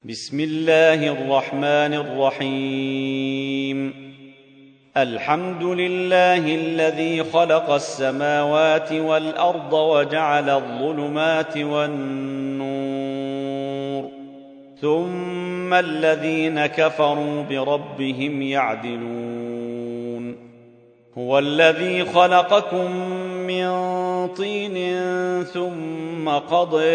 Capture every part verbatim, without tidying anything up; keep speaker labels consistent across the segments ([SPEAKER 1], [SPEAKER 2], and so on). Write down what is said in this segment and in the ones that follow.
[SPEAKER 1] بسم الله الرحمن الرحيم. الحمد لله الذي خلق السماوات والأرض وجعل الظلمات والنور، ثم الذين كفروا بربهم يعدلون. هو الذي خلقكم من طين ثم قضى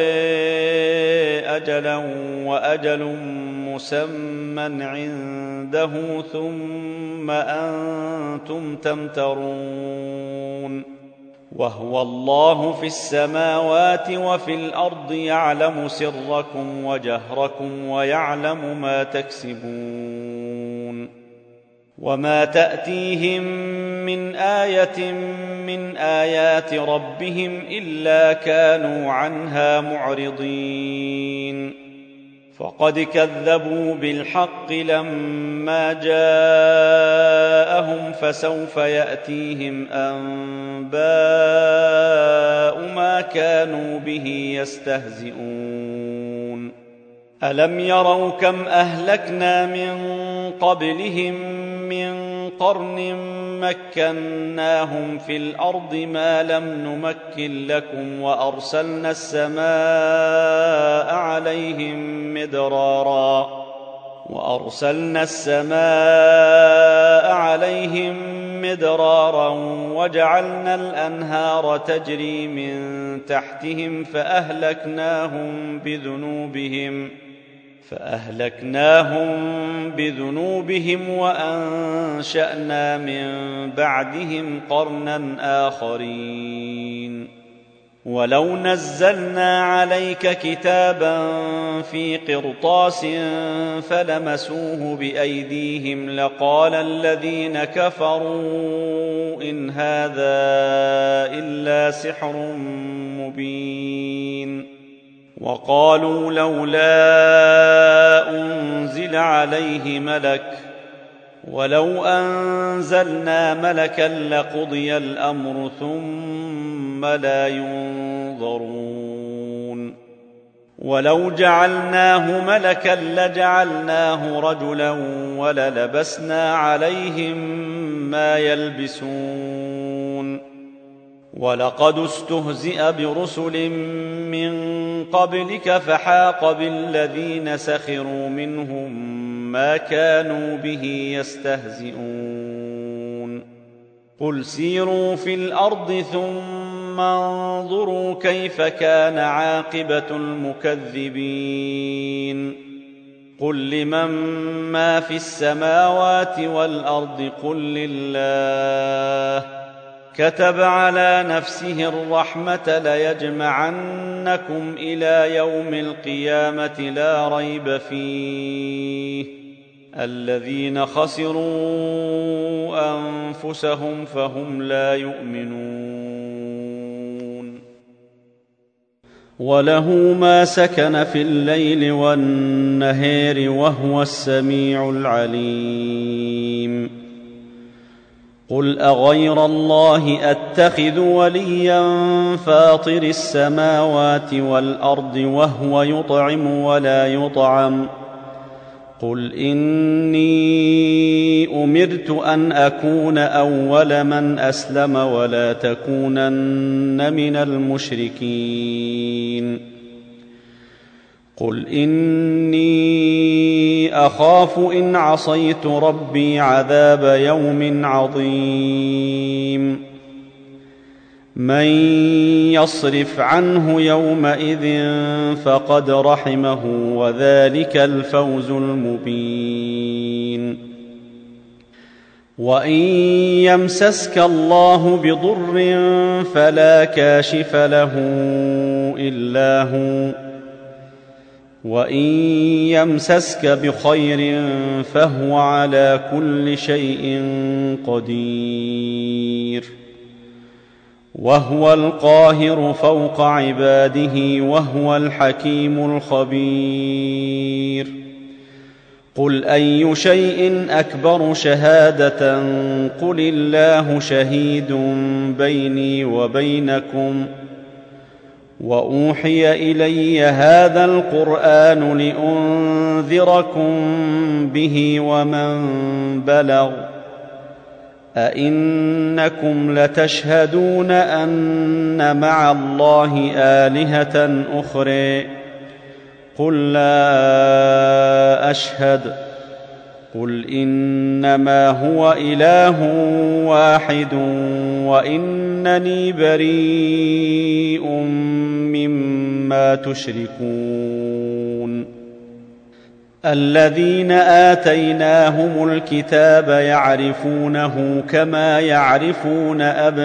[SPEAKER 1] أجلا وأجل مسمى عنده ثم أنتم تمترون. وهو الله في السماوات وفي الأرض يعلم سركم وجهركم ويعلم ما تكسبون. وما تأتيهم من آية من آيات ربهم إلا كانوا عنها معرضين. فقد كذبوا بالحق لما جاءهم، فسوف يأتيهم أنباء ما كانوا به يستهزئون. ألم يروا كم أهلكنا من قبلهم من قرن مكناهم في الأرض ما لم نمكن لكم، وأرسلنا السماء عليهم مدرارا وأرسلنا السماء عليهم مدرارا وجعلنا الأنهار تجري من تحتهم فأهلكناهم بذنوبهم فأهلكناهم بذنوبهم وأنشأنا من بعدهم قرنا آخرين. ولو نزلنا عليك كتابا في قرطاس فلمسوه بأيديهم لقال الذين كفروا إن هذا إلا سحر مبين. وقالوا لولا أنزل عليه ملك ولو أنزلنا ملكا لقضي الأمر ثم لا ينظرون. ولو جعلناه ملكا لجعلناه رجلا وللبسنا عليهم ما يلبسون. ولقد استهزئ برسل من قبلك فحاق بالذين سخروا منهم ما كانوا به يستهزئون. قل سيروا في الأرض ثم انظروا كيف كان عاقبة المكذبين. قل لمن ما في السماوات والأرض قل لله. كتب على نفسه الرحمة ليجمعنكم إلى يوم القيامة لا ريب فيه. الذين خسروا أنفسهم فهم لا يؤمنون. وله ما سكن في الليل والنهار وهو السميع العليم. قل أغير الله أتخذ وليا فاطر السماوات والأرض وهو يطعم ولا يطعم. قل إني أمرت أن أكون أول من أسلم ولا تكونن من المشركين. قل إني أخاف إن عصيت ربي عذاب يوم عظيم. من يصرف عنه يومئذ فقد رحمه وذلك الفوز المبين. وإن يمسسك الله بضر فلا كاشف له إلا هو، وإن يمسسك بخير فهو على كل شيء قدير. وهو القاهر فوق عباده وهو الحكيم الخبير. قل أي شيء أكبر شهادة قل الله شهيد بيني وبينكم وأوحي إلي هذا القرآن لينذركم به ومن بلغ أئنكم لتشهدون أن مع الله آلهة أخرى قل لا أشهد قل إنما هو إله واحد وإنني بريء مما تشركون الذين آتيناهم الكتاب يعرفونه كما يعرفون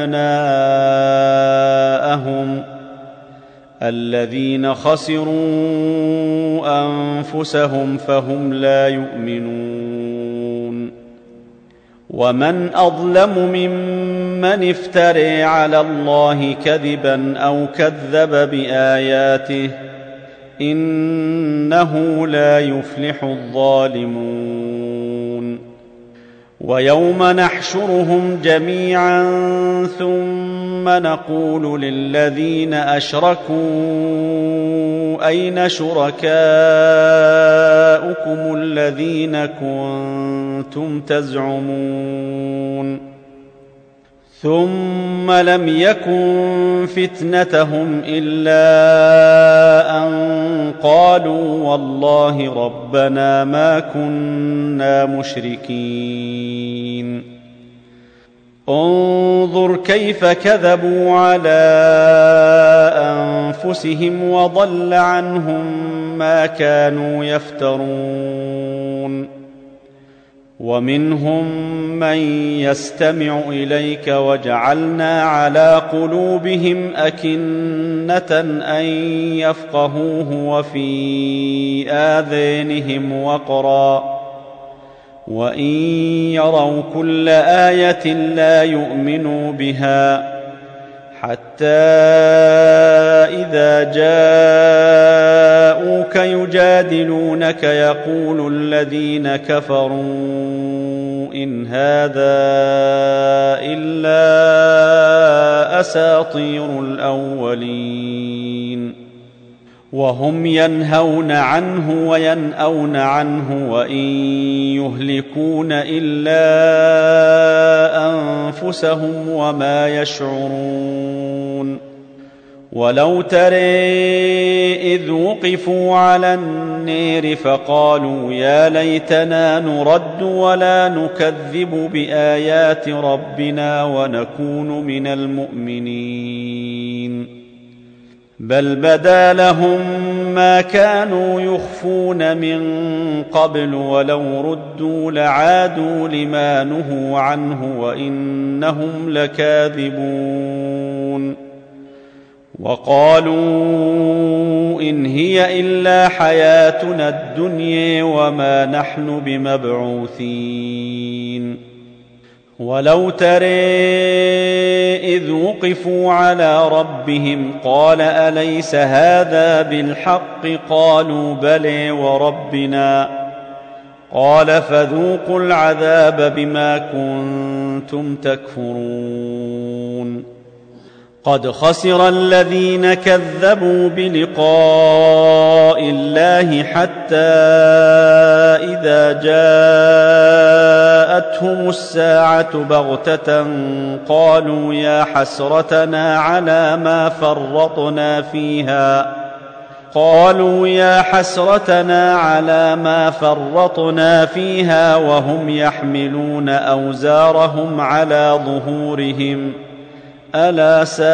[SPEAKER 1] أبناءهم الذين خسروا أنفسهم فهم لا يؤمنون ومن أظلم ممن افترى على الله كذبا أو كذب بآياته إنه لا يفلح الظالمون ويوم نحشرهم جميعا ثم نقول للذين أشركوا أين شركاؤكم الذين كنتم تزعمون ثم لم يكن فتنتهم إلا أن قالوا والله ربنا ما كنا مشركين انظر كيف كذبوا على أنفسهم وضل عنهم ما كانوا يفترون ومنهم من يستمع إليك وجعلنا على قلوبهم أكنة أن يفقهوه وفي آذانهم وقرا وإن يروا كل آية لا يؤمنوا بها حتى إذا جاءوك يجادلونك يقول الذين كفروا إن هذا إلا أساطير الأولين وهم ينهون عنه وينأون عنه وإن يهلكون إلا أنفسهم وما يشعرون ولو ترى إذ وقفوا على النار فقالوا يا ليتنا نرد ولا نكذب بآيات ربنا ونكون من المؤمنين بل بدا لهم ما كانوا يخفون من قبل ولو ردوا لعادوا لما نهوا عنه وإنهم لكاذبون وقالوا إن هي إلا حياتنا الدنيا وما نحن بمبعوثين ولو ترى إذ وقفوا على ربهم قال أليس هذا بالحق قالوا بلى وربنا قال فذوقوا العذاب بما كنتم تكفرون قد خسر الذين كذبوا بلقاء الله حتى إذا جاءتهم الساعة بغتة قالوا يا حسرتنا على ما فرطنا فيها قالوا يا حسرتنا على ما فرطنا فيها وهم يحملون أوزارهم على ظهورهم ألا ساء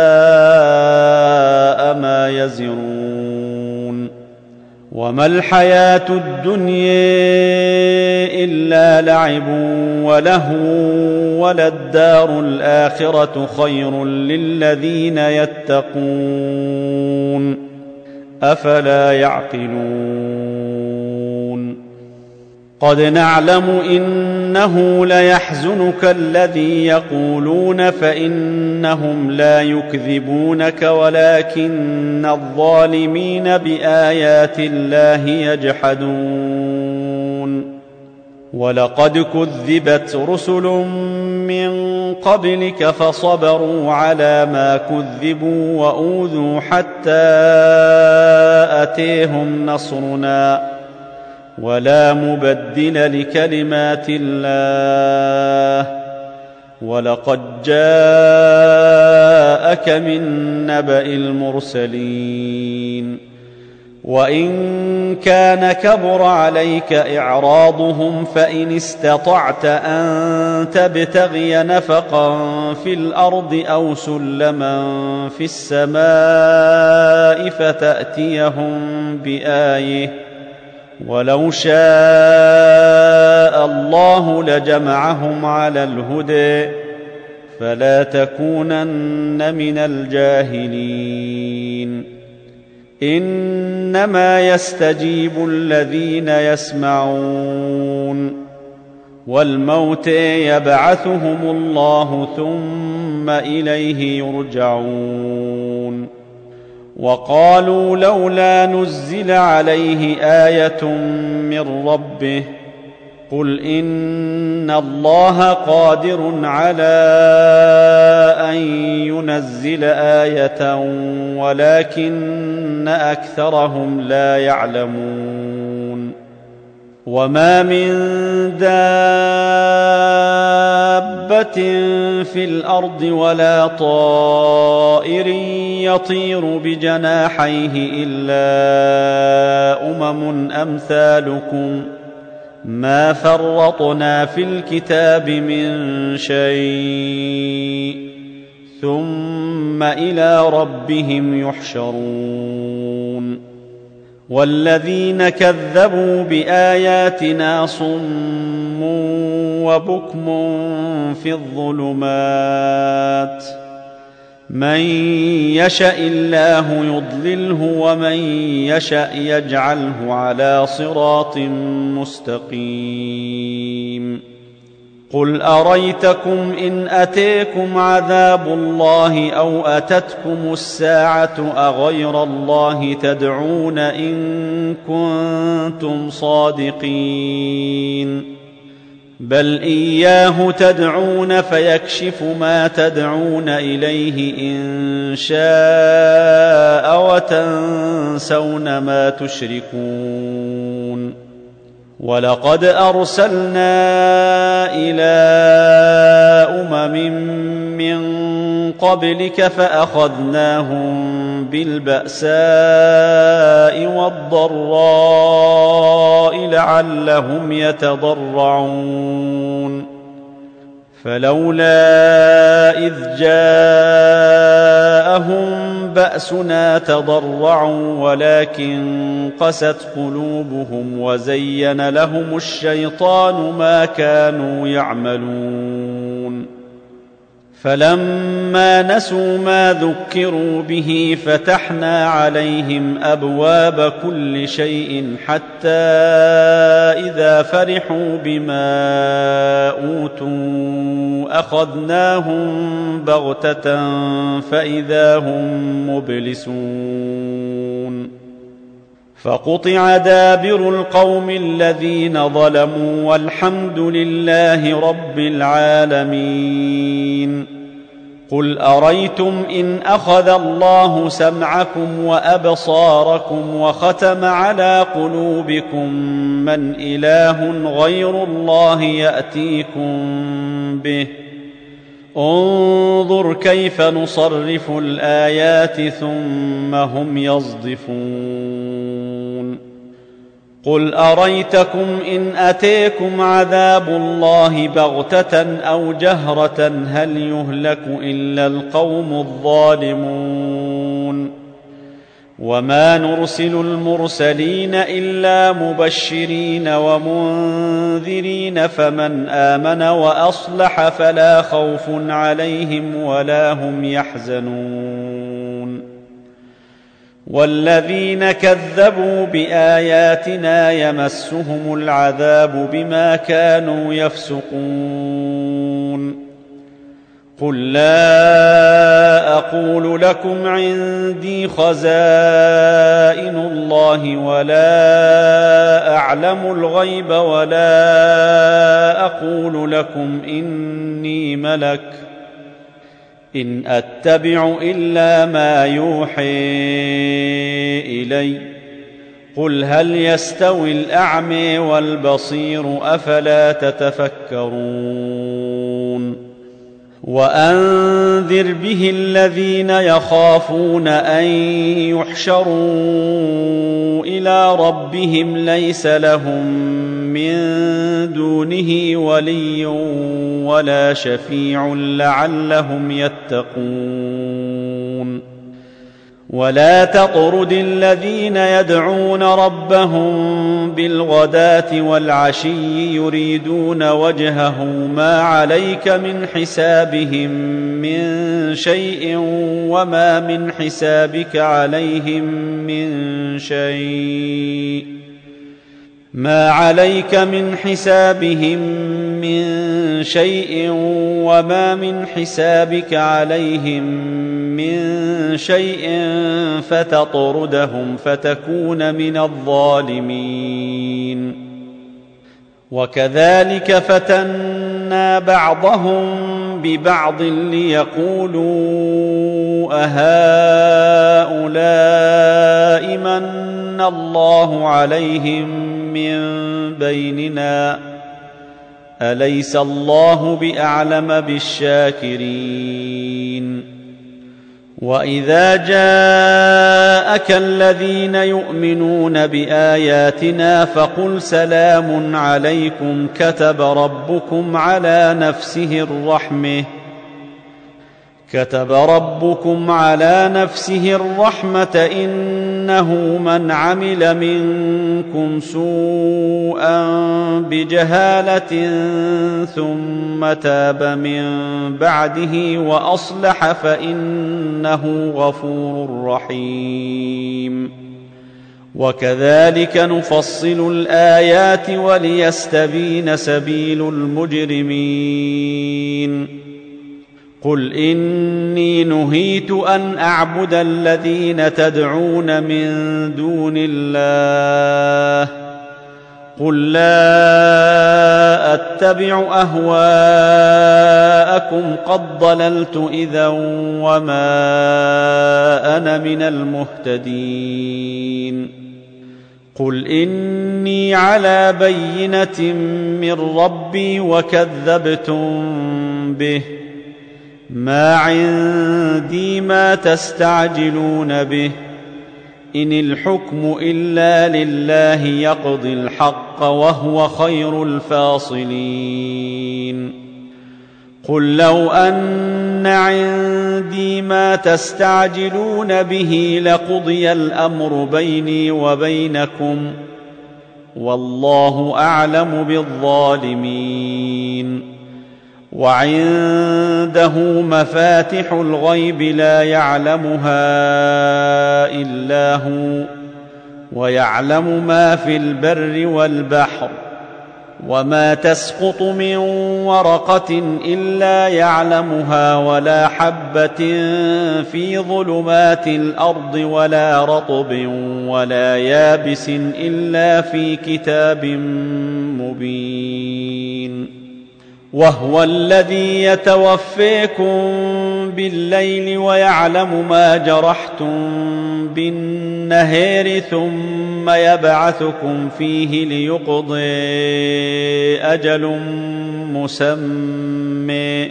[SPEAKER 1] ما يزرون وما الحياة الدنيا إلا لعب ولهو وللدار الآخرة خير للذين يتقون أفلا يعقلون قد نعلم إنه ليحزنك الذي يقولون فإنهم لا يكذبونك ولكن الظالمين بآيات الله يجحدون ولقد كذبت رسل من قبلك فصبروا على ما كذبوا وأوذوا حتى أتيهم نصرنا ولا مبدل لكلمات الله ولقد جاءك من نبأ المرسلين وإن كان كبر عليك إعراضهم فإن استطعت أن تبتغي نفقا في الأرض أو سلما في السماء فتأتيهم بآية ولو شاء الله لجمعهم على الهدى فلا تكونن من الجاهلين إنما يستجيب الذين يسمعون والموتى يبعثهم الله ثم إليه يرجعون وقالوا لولا نزل عليه آية من ربه قل إن الله قادر على أن ينزل آية ولكن أكثرهم لا يعلمون وما من دابة في الأرض ولا طائر يطير بجناحيه إلا أمم أمثالكم ما فرطنا في الكتاب من شيء ثم إلى ربهم يحشرون والذين كذبوا بآياتنا صم وبكم في الظلمات من يشاء الله يضلله ومن يشاء يجعله على صراط مستقيم قل أريتكم إن أتيكم عذاب الله أو أتتكم الساعة أغير الله تدعون إن كنتم صادقين بل إياه تدعون فيكشف ما تدعون إليه إن شاء وتنسون ما تشركون ولقد أرسلنا إلى أمم من قبلك فأخذناهم بالبأساء والضراء لعلهم يتضرعون فلولا إذ جاءهم بأسنا تضرعوا ولكن قست قلوبهم وزين لهم الشيطان ما كانوا يعملون فلما نسوا ما ذكروا به فتحنا عليهم أبواب كل شيء حتى إذا فرحوا بما أوتوا أخذناهم بغتة فإذا هم مبلسون فقطع دابر القوم الذين ظلموا والحمد لله رب العالمين قل أريتم إن أخذ الله سمعكم وأبصاركم وختم على قلوبكم من إله غير الله يأتيكم به انظر كيف نصرف الآيات ثم هم يصدفون قل أريتكم إن أتيكم عذاب الله بغتة أو جهرة هل يهلك إلا القوم الظالمون وما نرسل المرسلين إلا مبشرين ومنذرين فمن آمن وأصلح فلا خوف عليهم ولا هم يحزنون والذين كذبوا بآياتنا يمسهم العذاب بما كانوا يفسقون قل لا أقول لكم عندي خزائن الله ولا أعلم الغيب ولا أقول لكم إني ملك إن أتبع إلا ما يوحي إلي قل هل يستوي الأعمى والبصير أفلا تتفكرون وأنذر به الذين يخافون أن يحشروا إلى ربهم ليس لهم من دونه ولي ولا شفيع لعلهم يتقون ولا تطرد الذين يدعون ربهم بالغداة والعشي يريدون وجهه ما عليك من حسابهم من شيء وما من حسابك عليهم من شيء ما عليك من حسابهم من شيء وما من حسابك عليهم من شيء فتطردهم فتكون من الظالمين وكذلك فتنا بعضهم ببعض ليقولوا أهؤلاء من الله عليهم من بيننا أليس الله بأعلم بالشاكرين وإذا جاءك الذين يؤمنون بآياتنا فقل سلام عليكم كتب ربكم على نفسه الرحمة كتب ربكم على نفسه الرحمة إنه من عمل منكم سوءا بجهالة ثم تاب من بعده وأصلح فإنه غفور رحيم وكذلك نفصل الآيات وليستبين سبيل المجرمين قل إني نهيت أن أعبد الذين تدعون من دون الله قل لا أتبع أهواءكم قد ضللت إذا وما أنا من المهتدين قل إني على بينة من ربي وكذبتم به ما عندي ما تستعجلون به إن الحكم إلا لله يقضي الحق وهو خير الفاصلين قل لو أن عندي ما تستعجلون به لقضي الأمر بيني وبينكم والله أعلم بالظالمين وعنده مفاتح الغيب لا يعلمها إلا هو ويعلم ما في البر والبحر وما تسقط من ورقة إلا يعلمها ولا حبة في ظلمات الأرض ولا رطب ولا يابس إلا في كتاب مبين وهو الذي يتوفيكم بالليل ويعلم ما جرحتم بالنهار ثم يبعثكم فيه ليقضي أجل مسمى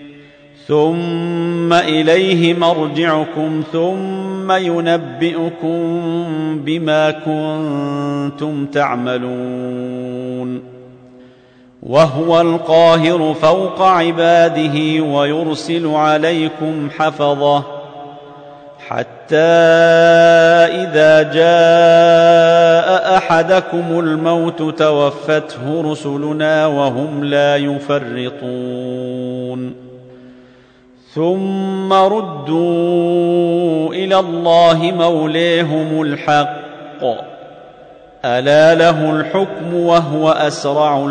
[SPEAKER 1] ثم إليه مرجعكم ثم ينبئكم بما كنتم تعملون وهو القاهر فوق عباده ويرسل عليكم حفظه حتى إذا جاء أحدكم الموت توفته رسلنا وهم لا يفرطون ثم ردوا إلى الله مولاهم الحق ألا له الحكم وهو أسرع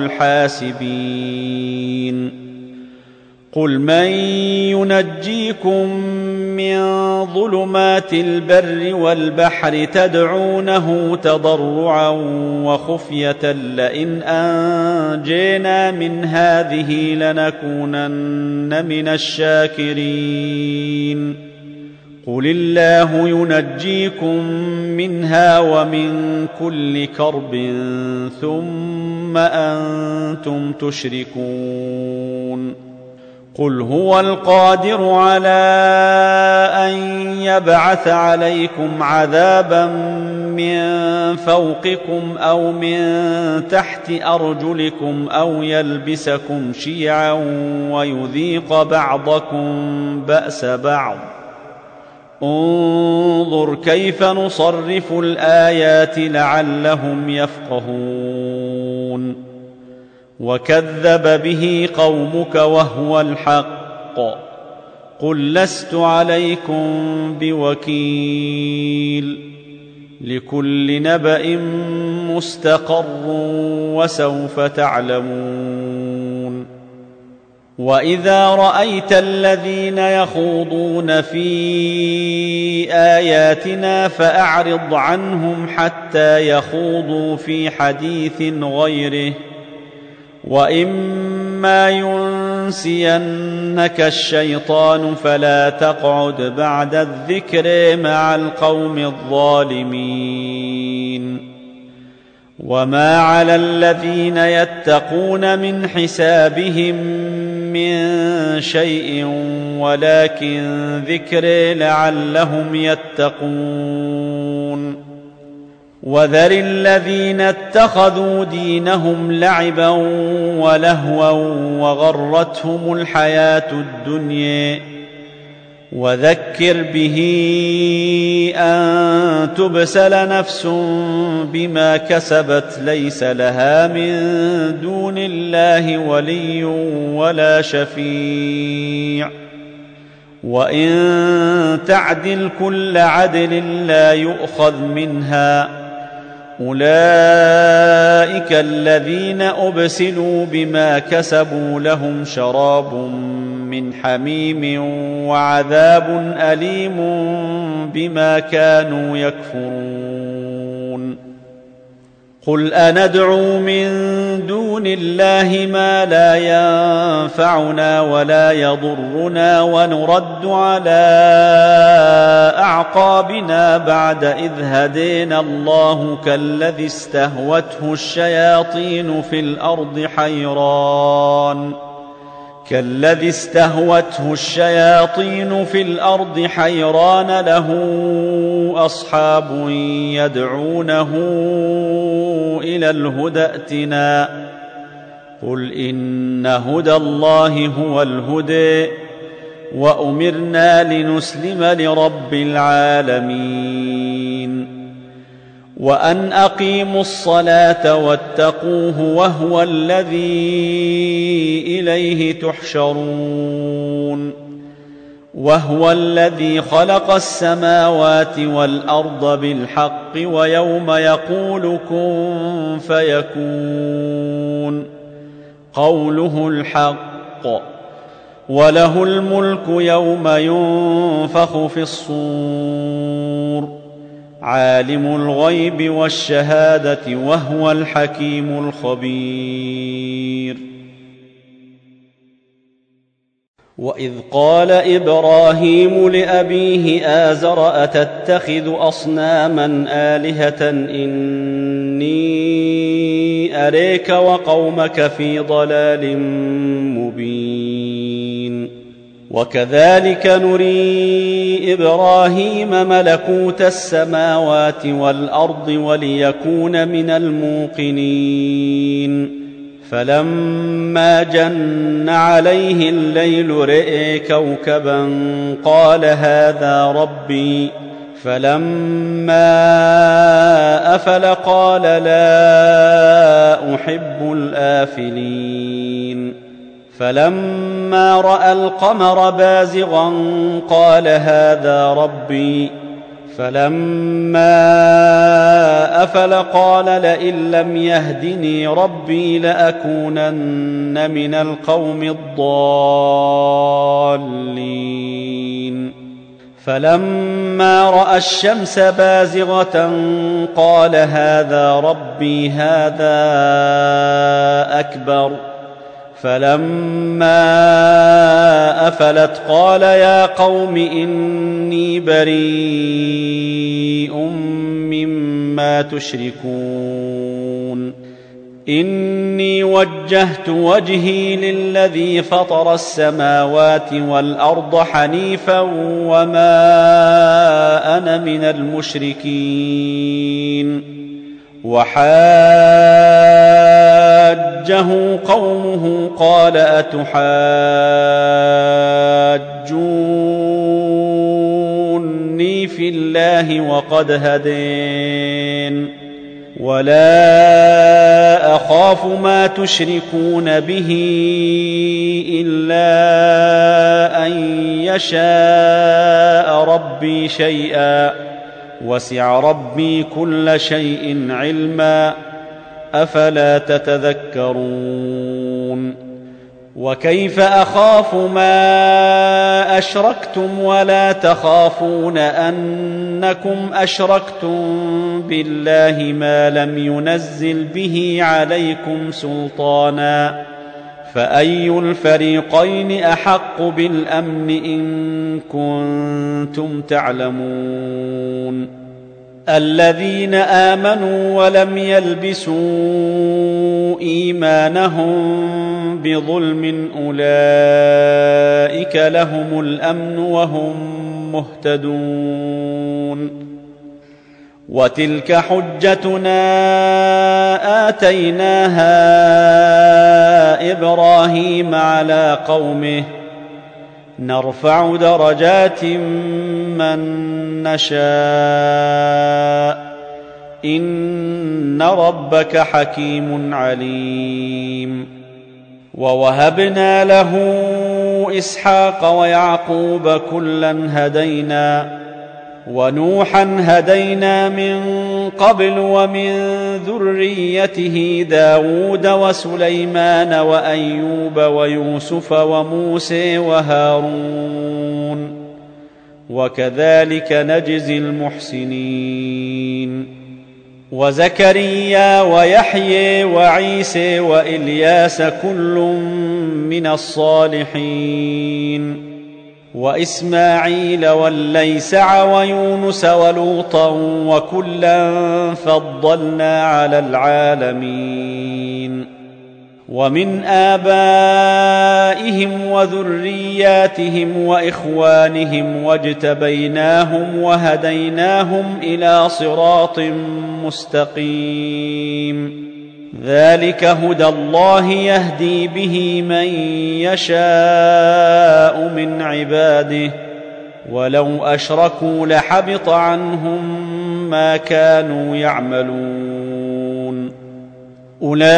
[SPEAKER 1] الحاسبين قل من ينجيكم من ظلمات البر والبحر تدعونه تضرعا وخفية لئن أنجينا من هذه لنكونن من الشاكرين قل الله ينجيكم منها ومن كل كرب ثم أنتم تشركون قل هو القادر على أن يبعث عليكم عذابا من فوقكم أو من تحت أرجلكم أو يلبسكم شيعا ويذيق بعضكم بأس بعض انظر كيف نصرف الآيات لعلهم يفقهون وكذب به قومك وهو الحق قل لست عليكم بوكيل لكل نبأ مستقر وسوف تعلمون وإذا رأيت الذين يخوضون في آياتنا فأعرض عنهم حتى يخوضوا في حديث غيره وإما ينسينك الشيطان فلا تقعد بعد الذكر مع القوم الظالمين وما على الذين يتقون من حسابهم من شيء ولكن ذكر لعلهم يتقون وذر الذين اتخذوا دينهم لعبا ولهوا وغرتهم الحياة الدنيا وذكر به أن تبسل نفس بما كسبت ليس لها من دون الله ولي ولا شفيع وإن تعدل كل عدل لا يؤخذ منها أولئك الذين أبسلوا بما كسبوا لهم شراب من حميم وعذاب أليم بما كانوا يكفرون قل أندعو من دون الله ما لا ينفعنا ولا يضرنا ونرد على أعقابنا بعد إذ هدينا الله كالذي استهوته الشياطين في الأرض حيران كالذي استهوته الشياطين في الأرض حيران له أصحاب يدعونه إلى الهدى ائتنا قل إن هدى الله هو الهدى وأمرنا لنسلم لرب العالمين وأن أقيموا الصلاة واتقوه وهو الذي إليه تحشرون وهو الذي خلق السماوات والأرض بالحق ويوم يقول كن فيكون قوله الحق وله الملك يوم ينفخ في الصور عالم الغيب والشهادة وهو الحكيم الخبير وإذ قال إبراهيم لأبيه آزر أتتخذ أصناما آلهة إني أريك وقومك في ضلال مبين وكذلك نري إبراهيم ملكوت السماوات والأرض وليكون من الموقنين فلما جن عليه الليل رئي كوكبا قال هذا ربي فلما أفل قال لا أحب الآفلين فلما رأى القمر بازغا قال هذا ربي فلما أفل قال لئن لم يهدني ربي لأكونن من القوم الضالين فلما رأى الشمس بازغة قال هذا ربي هذا أكبر فلما أفلت قال يا قوم إني بريء مما تشركون إني وجهت وجهي للذي فطر السماوات والأرض حنيفا وما أنا من المشركين وحاجه قومه قال أتحاجوني في الله وقد هدين ولا أخاف ما تشركون به إلا أن يشاء ربي شيئا وسع ربي كل شيء علما أفلا تتذكرون وكيف أخاف ما أشركتم ولا تخافون أنكم أشركتم بالله ما لم ينزل به عليكم سلطانا فأي الفريقين أحق بالأمن إن كنتم تعلمون الذين آمنوا ولم يلبسوا إيمانهم بظلم أولئك لهم الأمن وهم مهتدون وتلك حجتنا آتيناها إبراهيم على قومه نرفع درجات من نشاء إن ربك حكيم عليم ووهبنا له إسحاق ويعقوب كلا هدينا ونوحا هدينا من قبل ومن ذريته داود وسليمان وأيوب ويوسف وموسى وهارون وكذلك نجزي المحسنين وزكريا ويحيى وعيسى وإلياس كل من الصالحين وإسماعيل والليسع ويونس ولوطا وكلا فضلنا على العالمين ومن آبائهم وذرياتهم وإخوانهم واجتبيناهم وهديناهم إلى صراط مستقيم ذلك هدى الله يهدي به من يشاء من عباده ولو أشركوا لحبط عنهم ما كانوا يعملون أولئك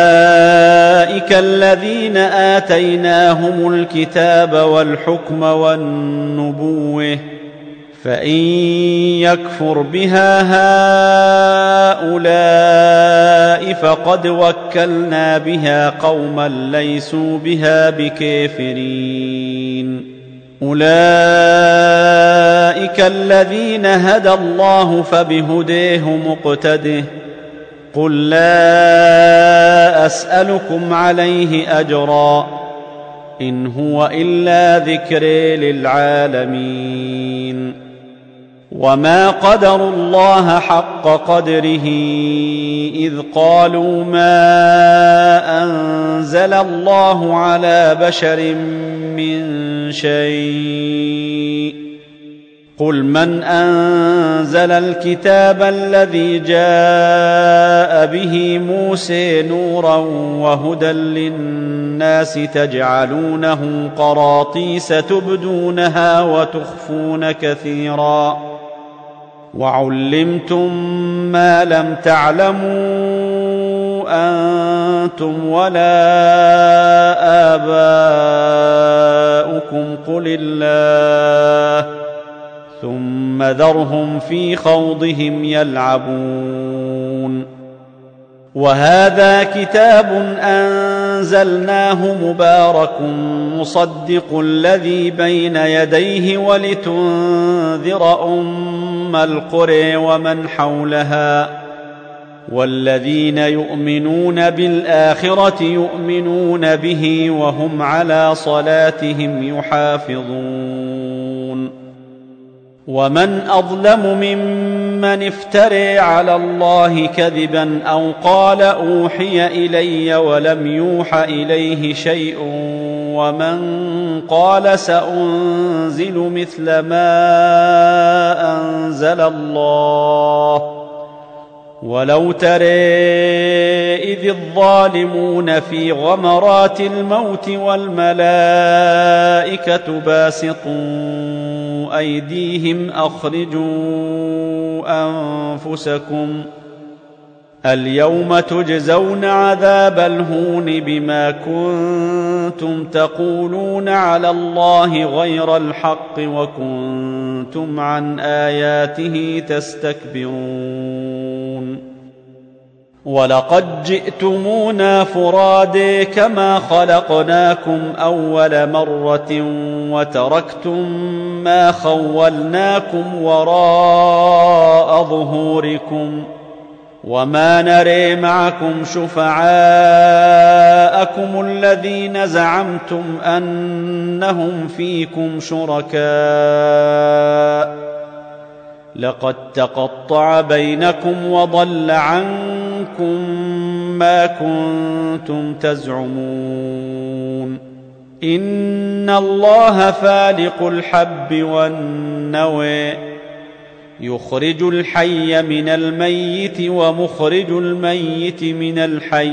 [SPEAKER 1] الذين آتيناهم الكتاب والحكم والنبوة فإن يكفر بها هؤلاء فقد وكلنا بها قوما ليسوا بها بكافرين أولئك الذين هدى الله فبهديه مقتده قل لا أسألكم عليه أجرا إن هو إلا ذكر للعالمين وما قدروا الله حق قدره إذ قالوا ما أنزل الله على بشر من شيء قل من أنزل الكتاب الذي جاء به موسى نورا وهدى للناس تجعلونه قراطيس تبدونها وتخفون كثيرا وعلمتم ما لم تعلموا أنتم ولا آباؤكم قل الله ثم ذرهم في خوضهم يلعبون وهذا كتاب أنزلناه مبارك مصدق الذي بين يديه ولتنذر أم القرى ومن حولها والذين يؤمنون بالآخرة يؤمنون به وهم على صلاتهم يحافظون. ومن أظلم ممن افترى على الله كذبا أو قال أوحي إلي ولم يوح إليه شيء ومن قال سأنزل مثل ما أنزل الله. ولو ترى إذ الظالمون في غمرات الموت والملائكة باسطوا أيديهم أخرجوا أنفسكم اليوم تجزون عذاب الهون بما كنتم تقولون على الله غير الحق وكنتم عن آياته تستكبرون. ولقد جئتمونا فرادى كما خلقناكم أول مرة وتركتم ما خولناكم وراء ظهوركم وما نري معكم شفعاءكم الذين زعمتم أنهم فيكم شركاء لقد تقطع بينكم وضل عنكم ما كنتم تزعمون. إن الله فالق الحب والنوى يخرج الحي من الميت ومخرج الميت من الحي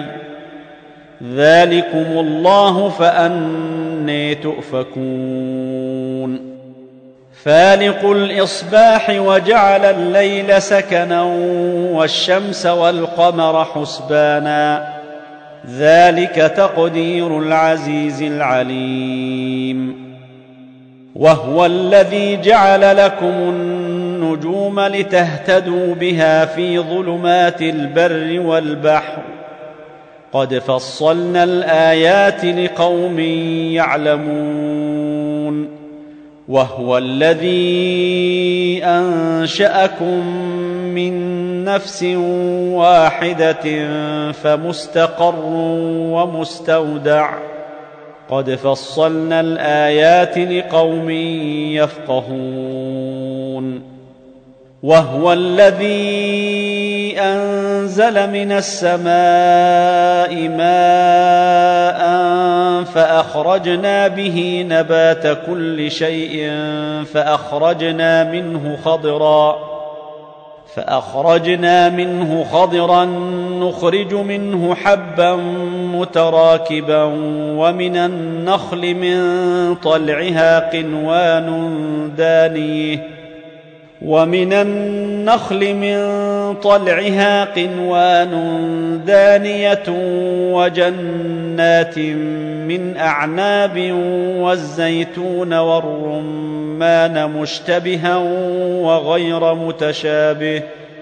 [SPEAKER 1] ذلكم الله فأنى تؤفكون. فالق الإصباح وجعل الليل سكنا والشمس والقمر حسبانا ذلك تقدير العزيز العليم. وهو الذي جعل لكم النجوم لتهتدوا بها في ظلمات البر والبحر قد فصلنا الآيات لقوم يعلمون. وهو الذي أنشأكم من نفس واحدة فمستقر ومستودع قد فصلنا الآيات لقوم يفقهون. وهو الذي أنزل من السماء ماء فأخرجنا به نبات كل شيء فأخرجنا منه خضرا فأخرجنا منه خضرا نخرج منه حبا متراكبا ومن النخل من طلعها قنوان دانيه ومن النخل من طلعها قنوان دانية وجنات من أعناب والزيتون والرمان مشتبها وغير متشابه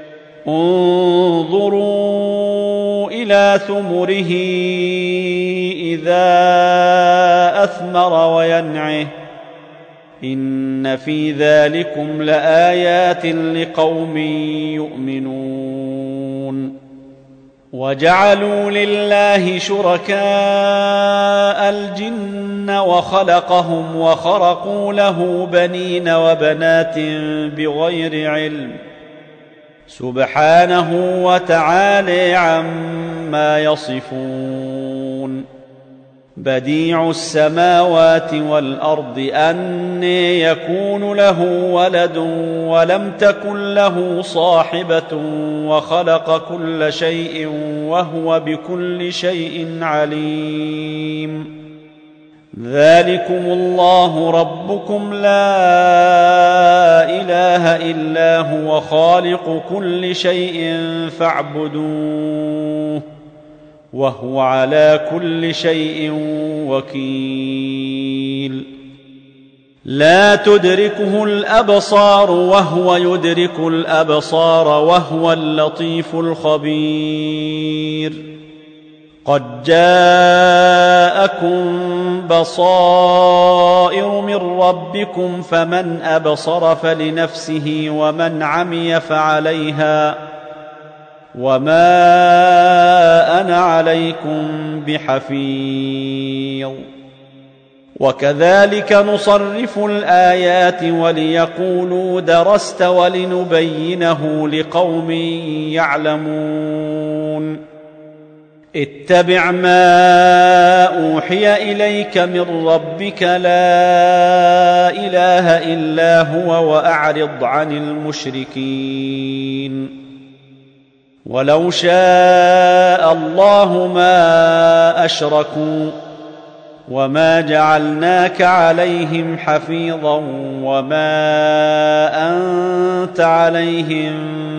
[SPEAKER 1] انظروا إلى ثمره إذا أثمر وينعه إن في ذلكم لآيات لقوم يؤمنون. وجعلوا لله شركاء الجن وخلقهم وخرقوا له بنين وبنات بغير علم سبحانه وتعالى عما يصفون. بديع السماوات والأرض أنى يكون له ولد ولم تكن له صاحبة وخلق كل شيء وهو بكل شيء عليم. ذلكم الله ربكم لا إله إلا هو خالق كل شيء فاعبدوه وهو على كل شيء وكيل. لا تدركه الأبصار وهو يدرك الأبصار وهو اللطيف الخبير. قد جاءكم بصائر من ربكم فمن أبصر فلنفسه ومن عمي فعليها وما أنا عليكم بحفيظ. وكذلك نصرف الآيات وليقولوا درست ولنبينه لقوم يعلمون. اتبع ما أوحي إليك من ربك لا إله إلا هو وأعرض عن المشركين. ولو شاء الله ما أشركوا وما جعلناك عليهم حفيظا وما أنت عليهم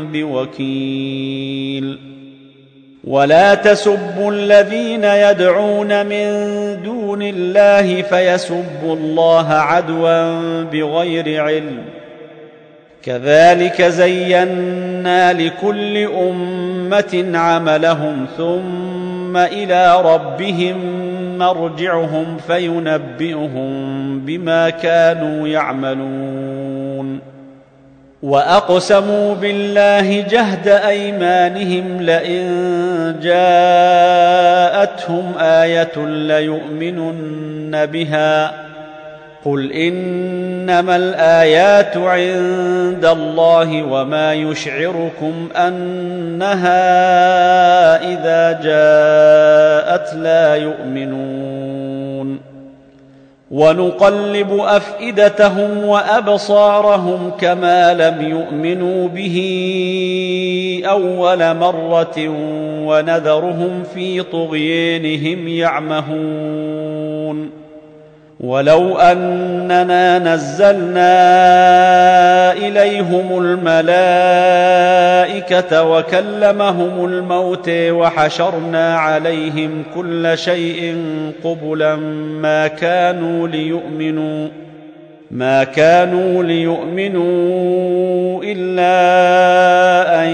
[SPEAKER 1] بوكيل. ولا تسبوا الذين يدعون من دون الله فيسبوا الله عدوا بغير علم. كذلك زينا لكل أمة عملهم ثم إلى ربهم مرجعهم فينبئهم بما كانوا يعملون. وأقسموا بالله جهد أيمانهم لئن جاءتهم آية ليؤمنن بها. قل إنما الآيات عند الله وما يشعركم أنها إذا جاءت لا يؤمنون. ونقلب أفئدتهم وأبصارهم كما لم يؤمنوا به أول مرة ونذرهم في طغيانهم يعمهون. ولو أننا نزلنا إليهم الملائكة وكلمهم الموت وحشرنا عليهم كل شيء قبلا ما كانوا ليؤمنوا ما كانوا ليؤمنوا إلا أن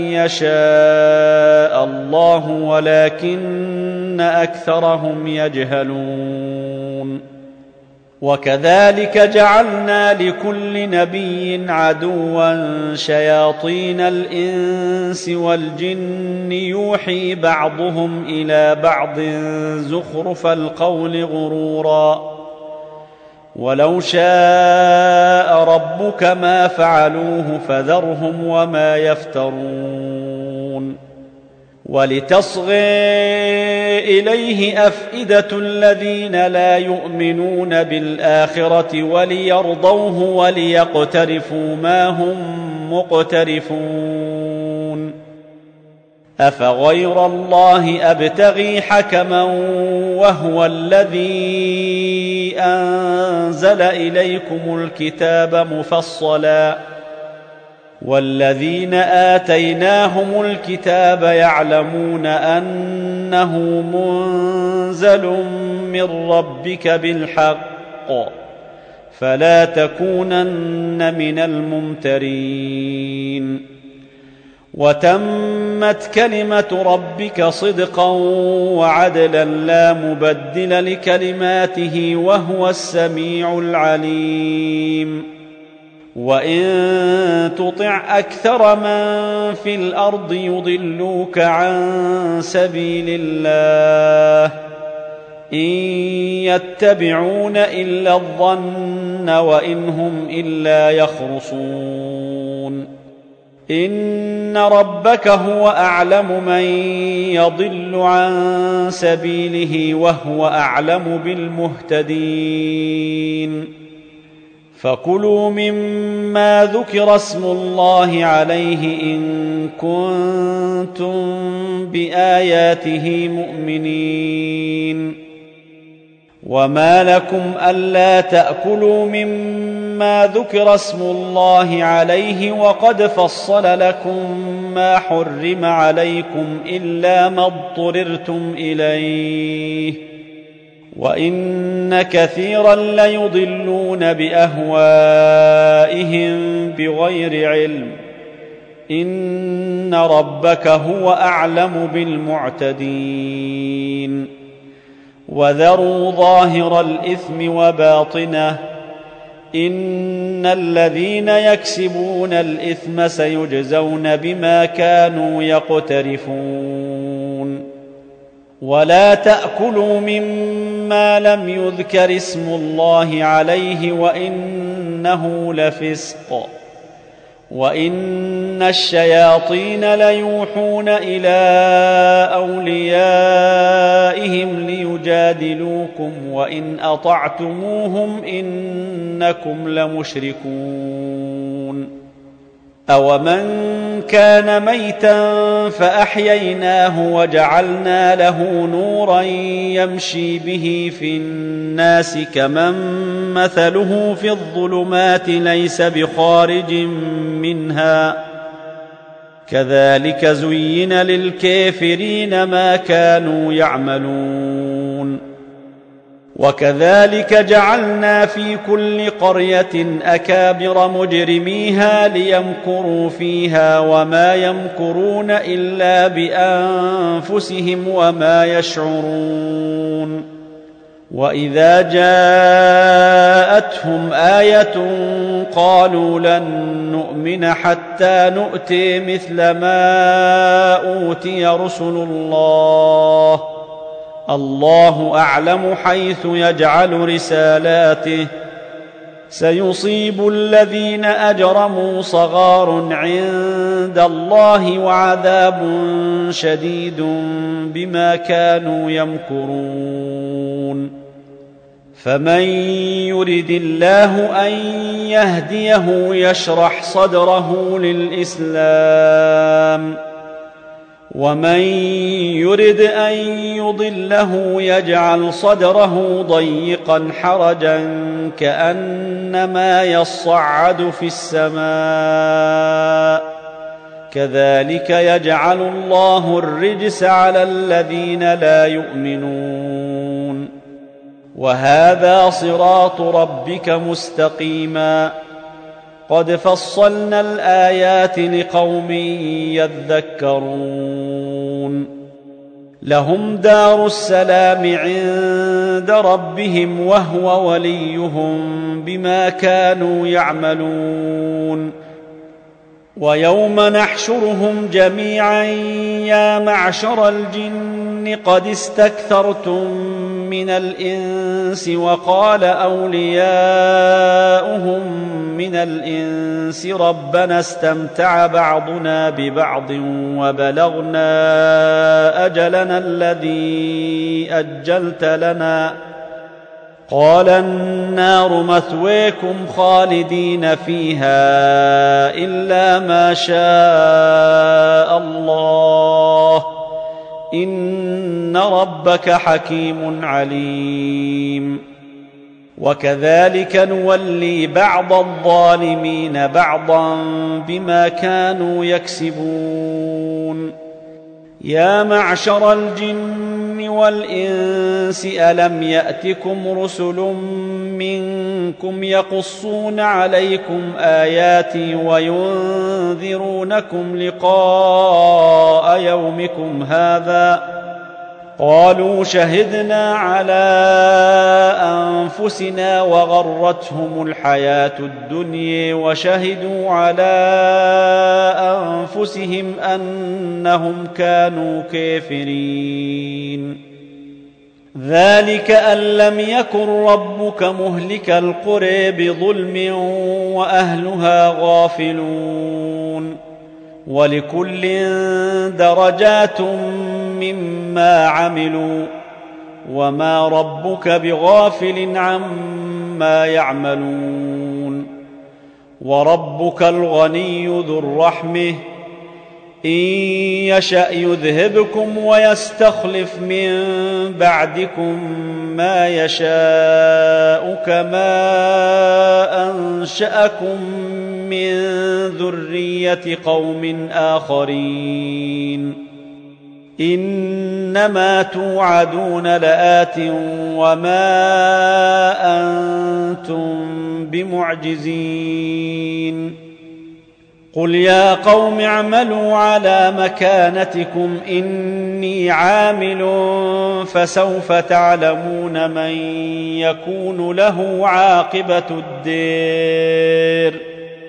[SPEAKER 1] يشاء الله ولكن أكثرهم يجهلون. وكذلك جعلنا لكل نبي عدوا شياطين الإنس والجن يوحي بعضهم إلى بعض زخرف القول غرورا. ولو شاء ربك ما فعلوه فذرهم وما يفترون. ولتصغي إليه أفئدة الذين لا يؤمنون بالآخرة وليرضوه وليقترفوا ما هم مقترفون. أفغير الله أبتغي حكما وهو الذي أنزل إليكم الكتاب مفصلا والذين آتيناهم الكتاب يعلمون أنه منزل من ربك بالحق فلا تكونن من الممترين. وتمت كلمة ربك صدقا وعدلا لا مبدل لكلماته وهو السميع العليم. وإن تطع أكثر من في الأرض يضلوك عن سبيل الله إن يتبعون إلا الظن وإن هم إلا يخرصون. إن ربك هو أعلم من يضل عن سبيله وهو أعلم بالمهتدين. فكلوا مما ذكر اسم الله عليه إن كنتم بآياته مؤمنين. وما لكم ألا تأكلوا مما ذكر اسم الله عليه وقد فصل لكم ما حرم عليكم إلا ما اضطررتم إليه وإن كثيرا ليضلون بأهوائهم بغير علم. إن ربك هو أعلم بالمعتدين. وذروا ظاهر الإثم وباطنه إن الذين يكسبون الإثم سيجزون بما كانوا يقترفون ولا تأكلوا مما لم يذكر اسم الله عليه وإنه لفسق وإن الشياطين ليوحون إلى أوليائهم ليجادلوكم وإن أطعتموهم إنكم لمشركون أومن كان ميتا فأحييناه وجعلنا له نورا يمشي به في الناس كمن مثله في الظلمات ليس بخارج منها كذلك زين للكافرين ما كانوا يعملون وكذلك جعلنا في كل قرية أكابر مجرميها ليمكروا فيها وما يمكرون إلا بأنفسهم وما يشعرون وإذا جاءتهم آية قالوا لن نؤمن حتى نؤتي مثل ما أوتي رسل الله الله أعلم حيث يجعل رسالاته سيصيب الذين أجرموا صغار عند الله وعذاب شديد بما كانوا يمكرون فمن يرد الله أن يهديه يشرح صدره للإسلام ومن يرد أن يضله يجعل صدره ضيقا حرجا كأنما يصعد في السماء كذلك يجعل الله الرجس على الذين لا يؤمنون وهذا صراط ربك مستقيما قد فصلنا الآيات لقوم يذكرون لهم دار السلام عند ربهم وهو وليهم بما كانوا يعملون ويوم نحشرهم جميعا يا معشر الجن قد استكثرتم من الإنس وقال أولياؤهم من الإنس ربنا استمتع بعضنا ببعض وبلغنا أجلنا الذي أجلت لنا قال النار مثويكم خالدين فيها إلا ما شاء الله إن ربك حكيم عليم وكذلك نولي بعض الظالمين بعضا بما كانوا يكسبون يا معشر الجن والإنس ألم يأتكم رسل منكم يقصون عليكم آياتي وينذرونكم لقاء يومكم هذا قالوا شهدنا على أنفسنا وغرتهم الحياة الدنيا وشهدوا على أنفسهم أنهم كانوا كافرين ذلك أن لم يكن ربك مهلك القرى بظلم وأهلها غافلون ولكل درجات مما عملوا وما ربك بغافل عما يعملون وربك الغني ذو الرحمة إن يشأ يذهبكم ويستخلف من بعدكم ما يشاء كما أنشأكم من ذرية قوم آخرين إنما توعدون لآت وما أنتم بمعجزين قل يا قوم اعملوا على مكانتكم إني عامل فسوف تعلمون من يكون له عاقبة الدير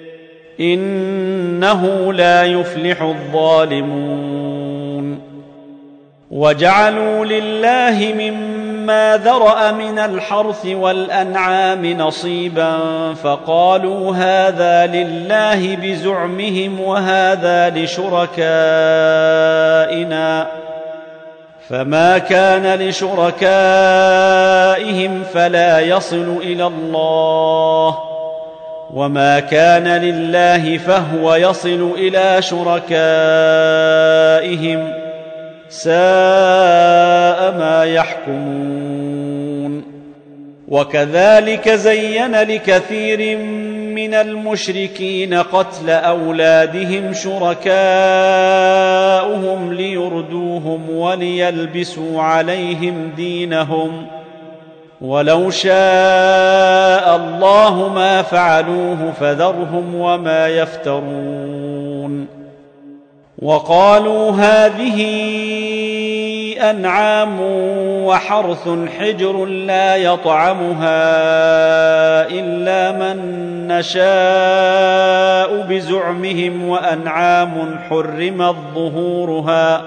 [SPEAKER 1] إنه لا يفلح الظالمون وجعلوا لله مما ذرأ من الحرث والأنعام نصيبا فقالوا هذا لله بزعمهم وهذا لشركائنا فما كان لشركائهم فلا يصل إلى الله وما كان لله فهو يصل إلى شركائهم ساء ما يحكمون وكذلك زين لكثير من المشركين قتل أولادهم شركاؤهم ليردوهم وليلبسوا عليهم دينهم ولو شاء الله ما فعلوه فذرهم وما يفترون وقالوا هذه أنعام وحرث حجر لا يطعمها إلا من نشاء بزعمهم وأنعام حرمت ظهورها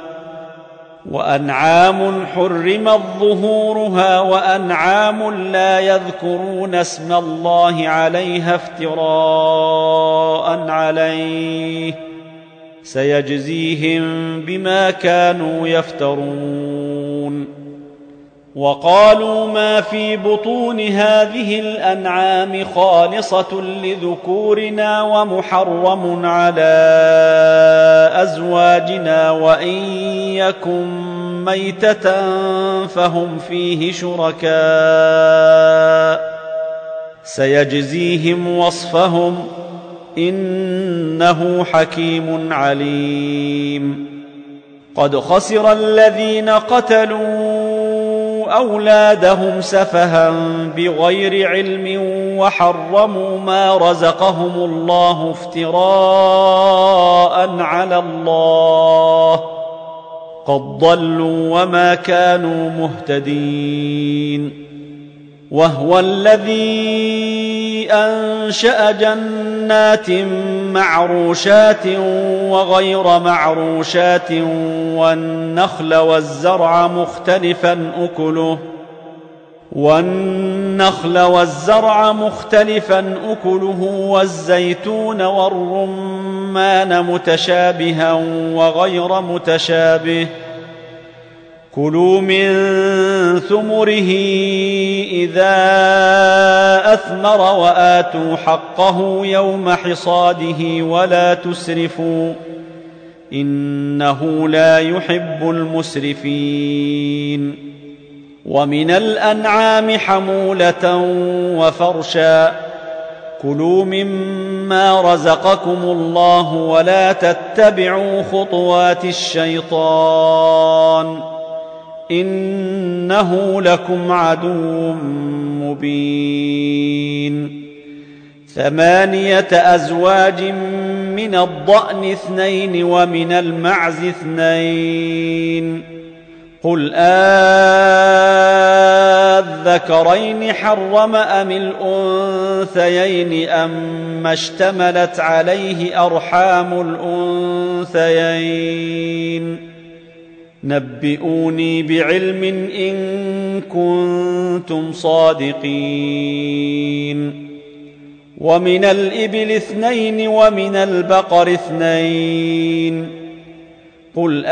[SPEAKER 1] وأنعام حرمت ظهورها وأنعام لا يذكرون اسم الله عليها افتراء عليه سيجزيهم بما كانوا يفترون وقالوا ما في بطون هذه الأنعام خالصة لذكورنا ومحرم على أزواجنا وإن يكن ميتة فهم فيه شركاء سيجزيهم وصفهم إنه حكيم عليم قد خسر الذين قتلوا أولادهم سفها بغير علم وحرموا ما رزقهم الله افتراء على الله قد ضلوا وما كانوا مهتدين وهو الذي أنشأ جنات معروشات وغير معروشات والنخل والزرع مختلفا أكله والنخل والزرع مختلفا أكله والزيتون والرمان متشابها وغير متشابه كلوا من ثمره إذا أثمر وآتوا حقه يوم حصاده ولا تسرفوا إنه لا يحب المسرفين ومن الأنعام حمولة وفرشا كلوا مما رزقكم الله ولا تتبعوا خطوات الشيطان إنه لكم عدو مبين ثمانية أزواج من الضأن اثنين ومن المعز اثنين قل آذكرين حرم أم الأنثيين أم اشتملت عليه أرحام الأنثيين نبئوني بعلم إن كنتم صادقين ومن الإبل اثنين ومن البقر اثنين قل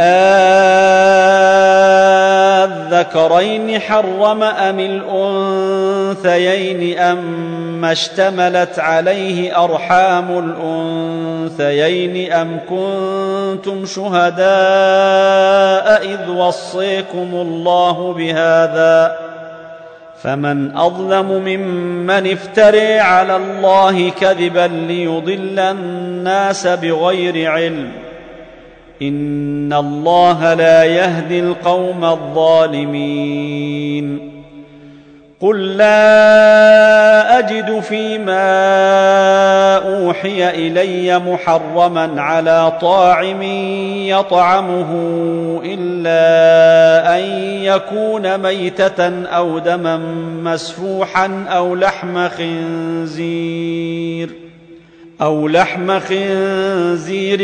[SPEAKER 1] آذكرين حرم أم الأنثيين أم اشتملت عليه أرحام الأنثيين أم كنتم شهداء إذ وصيكم الله بهذا فمن أظلم ممن افترى على الله كذبا ليضل الناس بغير علم إن الله لا يهدي القوم الظالمين قل لا أجد فيما أوحي إلي محرما على طاعم يطعمه إلا أن يكون ميتة أو دما مسفوحا أو لحم خنزير أو لحم خنزير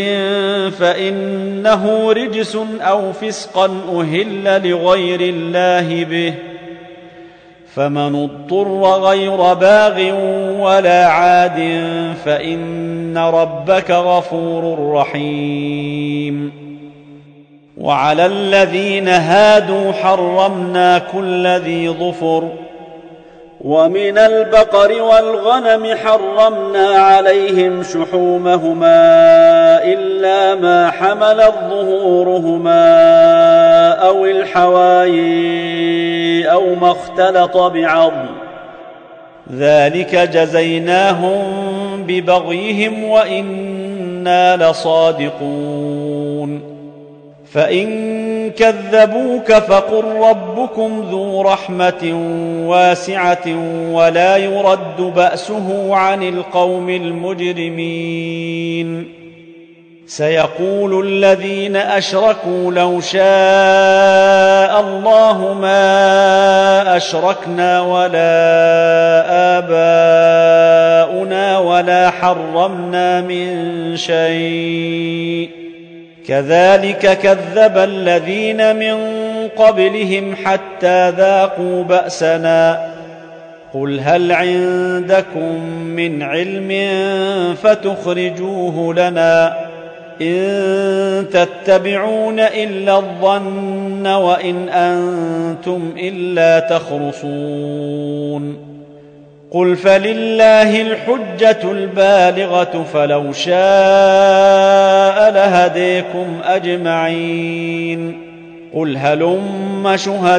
[SPEAKER 1] فإنه رجس أو فسقا أهل لغير الله به، فمن اضطر غير باغ ولا عاد فإن ربك غفور رحيم. وعلى الذين هادوا حرمنا كل ذي ظفر، ومن البقر والغنم حرمنا عليهم شحومهما إلا ما حملت ظهورهما أو الحوايا أو ما اختلط بعظم، ذلك جزيناهم ببغيهم وإنا لصادقون. فإن كذبوك فقل ربكم ذو رحمة واسعة ولا يرد بأسه عن القوم المجرمين. سيقول الذين أشركوا لو شاء الله ما أشركنا ولا آباؤنا ولا حرمنا من شيء، كذلك كذب الذين من قبلهم حتى ذاقوا بأسنا. قل هل عندكم من علم فتخرجوه لنا؟ إن تتبعون إلا الظن وإن أنتم إلا تخرصون. قل فلله الحجة البالغة فلو شاء لهديكم أجمعين. قل هلم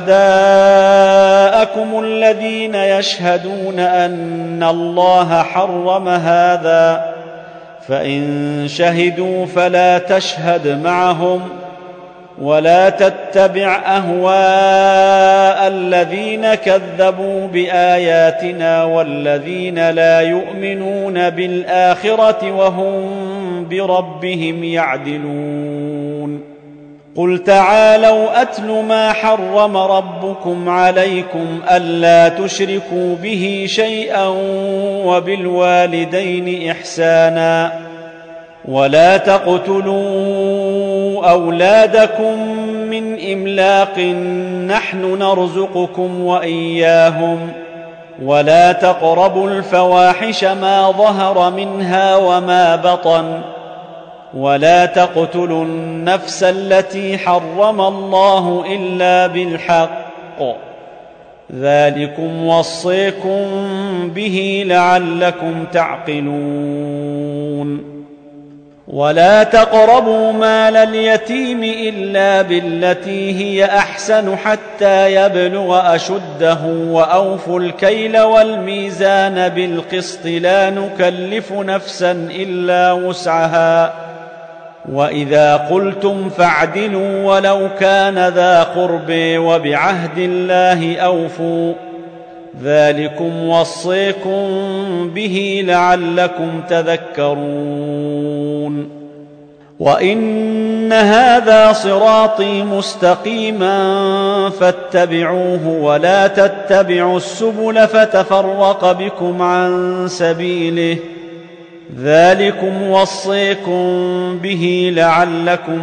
[SPEAKER 1] شهداءكم الذين يشهدون أن الله حرم هذا، فإن شهدوا فلا تشهد معهم ولا تتبع أهواء الذين كذبوا بآياتنا والذين لا يؤمنون بالآخرة وهم بربهم يعدلون. قل تعالوا أتل ما حرم ربكم عليكم ألا تشركوا به شيئا وبالوالدين إحسانا ولا تقتلوا أولادكم من إملاق نحن نرزقكم وإياهم ولا تقربوا الفواحش ما ظهر منها وما بطن ولا تقتلوا النفس التي حرم الله إلا بالحق، ذلكم وصيكم به لعلكم تعقلون. ولا تقربوا مال اليتيم إلا بالتي هي أحسن حتى يبلغ أشده وأوفوا الكيل والميزان بالقسط لا نكلف نفسا إلا وسعها وإذا قلتم فاعدلوا ولو كان ذا قرب وبعهد الله أوفوا، ذلكم وصيكم به لعلكم تذكرون. وإن هذا صراطي مستقيما فاتبعوه ولا تتبعوا السبل فتفرق بكم عن سبيله، ذلكم وصيكم به لعلكم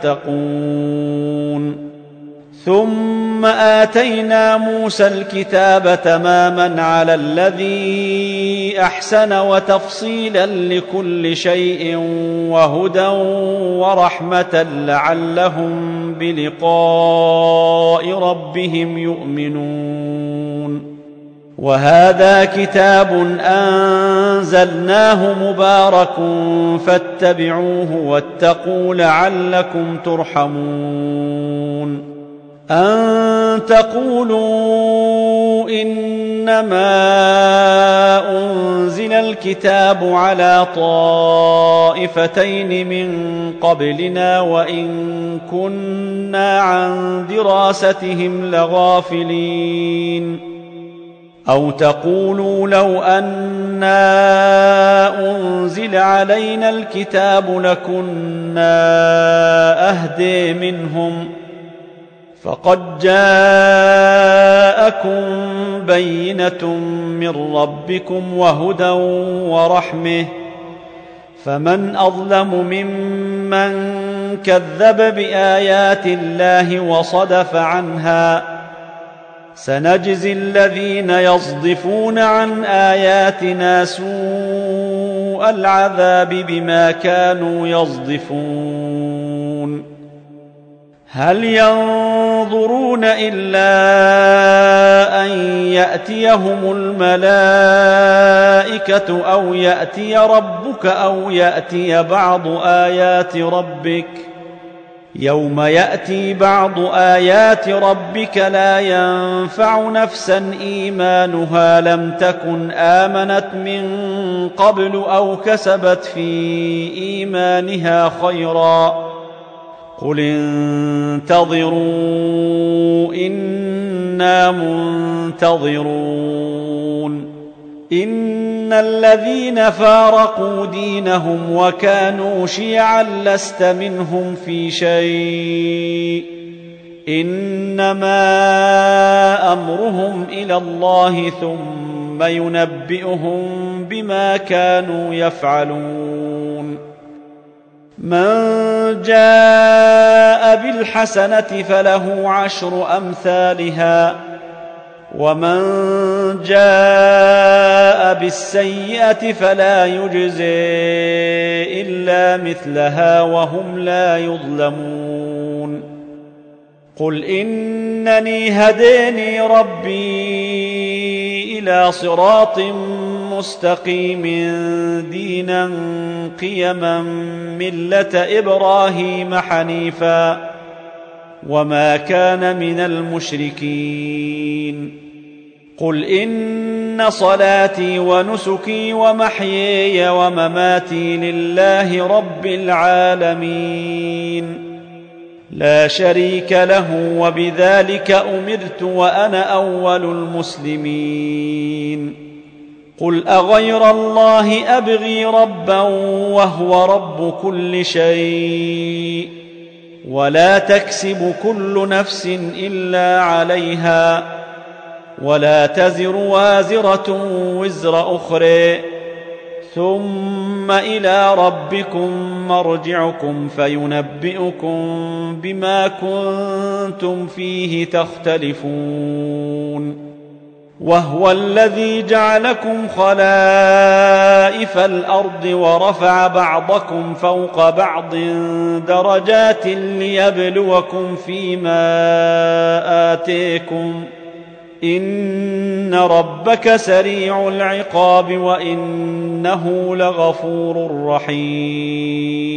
[SPEAKER 1] تتقون. ثم آتينا موسى الكتاب تماما على الذي أحسن وتفصيلا لكل شيء وهدى ورحمة لعلهم بلقاء ربهم يؤمنون. وهذا كتاب أنزلناه مبارك فاتبعوه واتقوا لعلكم ترحمون. أن تقولوا إنما أنزل الكتاب على طائفتين من قبلنا وإن كنا عن دراستهم لغافلين. أو تقولوا لو أنا أنزل علينا الكتاب لكنا أهدي منهم فقد جاءكم بينة من ربكم وهدى ورحمة فمن أظلم ممن كذب بآيات الله وصدف عنها سنجزي الذين يصدفون عن آياتنا سوء العذاب بما كانوا يصدفون هل ينظرون إلا أن يأتيهم الملائكة أو يأتي ربك أو يأتي بعض آيات ربك يوم يأتي بعض آيات ربك لا ينفع نفسا إيمانها لم تكن آمنت من قبل أو كسبت في إيمانها خيرا قل انتظروا إنا منتظرون إن الذين فارقوا دينهم وكانوا شيعا لست منهم في شيء إنما أمرهم إلى الله ثم ينبئهم بما كانوا يفعلون من جاء بالحسنة فله عشر أمثالها ومن جاء بالسيئة فلا يجزي إلا مثلها وهم لا يظلمون قل إنني هداني ربي إلى صراط مستقيم دينا قيما ملة إبراهيم حنيفا وما كان من المشركين قل إن صلاتي ونسكي ومحياي ومماتي لله رب العالمين لا شريك له وبذلك أمرت وأنا أول المسلمين قل أغير الله أبغي ربا وهو رب كل شيء ولا تكسب كل نفس إلا عليها ولا تزر وازرة وزر أخرى ثم إلى ربكم مرجعكم فينبئكم بما كنتم فيه تختلفون وهو الذي جعلكم خلائف الأرض ورفع بعضكم فوق بعض درجات ليبلوكم فيما آتيكم إن ربك سريع العقاب وإنه لغفور رحيم